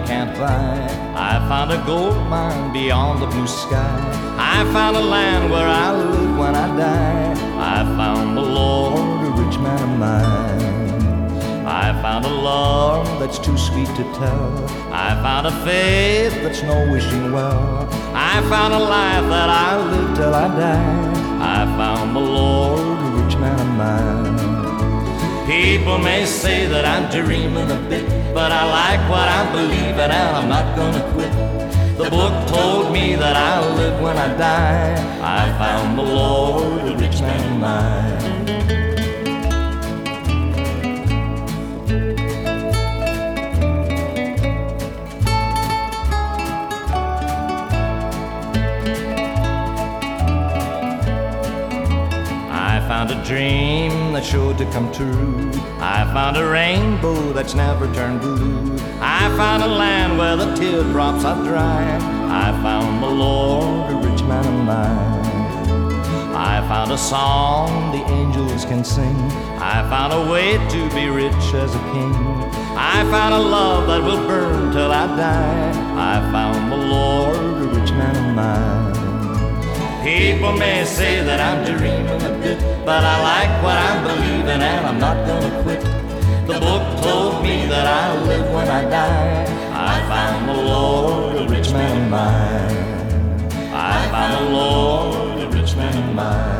can't buy. I found a gold mine beyond the blue sky. I found a land where I live when I die. I found the Lord, a rich man of mine. I found a love that's too sweet to tell. I found a faith that's no wishing well. I found a life that I live till I die. I found the Lord, a rich man of mine. People may say that I'm dreaming a bit, but I like what I believe in and I'm not gonna quit. The book told me that I'll live when I die. I found the Lord, a rich man of mine. I found a dream that's sure to come true. I found a rainbow that's never turned blue. I found a land where the teardrops are dry. I found the Lord, a rich man of mine. I found a song the angels can sing. I found a way to be rich as a king. I found a love that will burn till I die. I found the Lord, a rich man of mine. People may say that I'm dreaming a bit, but I like what I believe in and I'm not gonna quit. The book told me that I'll live when I die. I found the Lord, a rich man of mine. I found the Lord, a rich man of mine.